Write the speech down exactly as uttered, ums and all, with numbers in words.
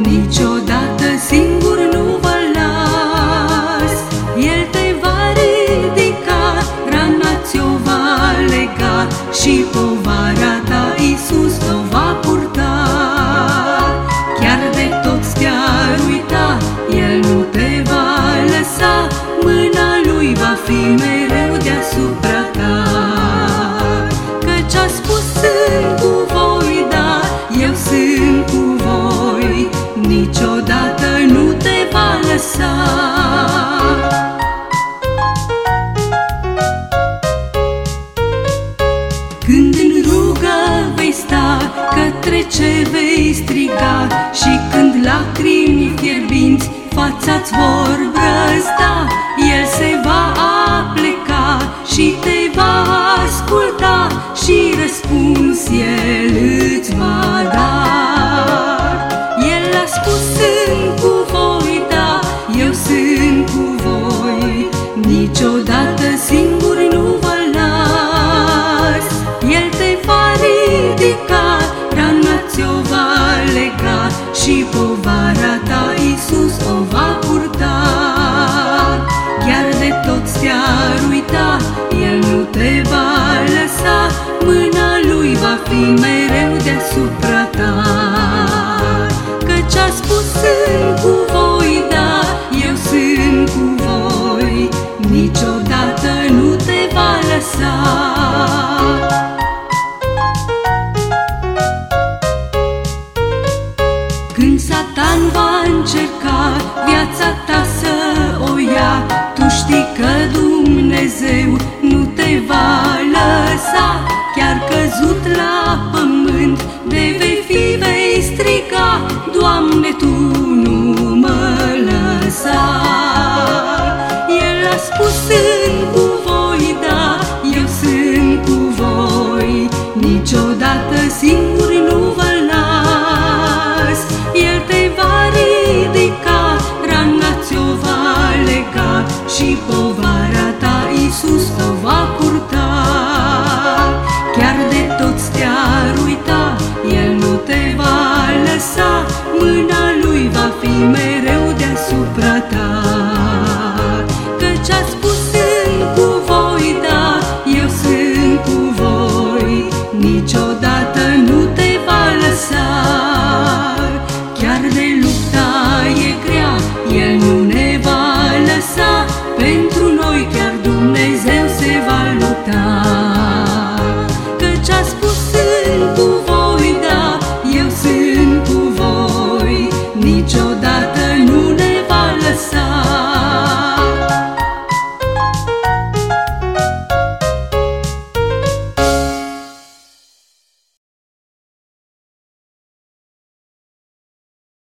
niciodată singur nu vă las. El te va ridica, rana ți-o va lega și povara ta Iisus o va purta. Chiar de toți te-ar uita, El nu te va lăsa, mâna Lui va fi mereu deasupra ta. Căci a spus sunt cu voi, da, Eu sunt cu voi, niciodată nu te va lăsa. Când în rugă vei sta, către ce vei striga, și când lacrimi fierbinți fața-ți vor brăzda, El se va apleca și te va asculta și răspuns El îți va da. El a spus sunt cu voi, da, Eu sunt cu voi, niciodată singur nu vă las. El te va ridica, rana ți-o va lega și povara ta Iisus o va purta. Chiar de toți te-ar uita, El nu te va lăsa, mâna Lui va fi mereu deasupra ta. Căci a spus sunt cu voi, da, Eu sunt cu voi, niciodată nu te va lăsa. Când Satan va încerca viața ta să o ia, tu știi că Dumnezeu nu te va lăsa. Chiar căzut la pământ de vei fi, vei striga, Doamne, Tu nu mă lăsa. El a spus sunt cu voi, da, Eu sunt cu voi, niciodată singur nu vă las. El te va ridica, rana ți-o va lega și povara ta Iisus o va purta. Chiar de toți te-ar uita, El nu te va lăsa, mâna Lui va fi mereu deasupra ta. Căci a spus sunt cu voi, da, Eu sunt cu voi, niciodată nu te va lăsa. Chiar de lupta e grea, El nu ne va lăsa, pentru noi chiar Dumnezeu se va lupta.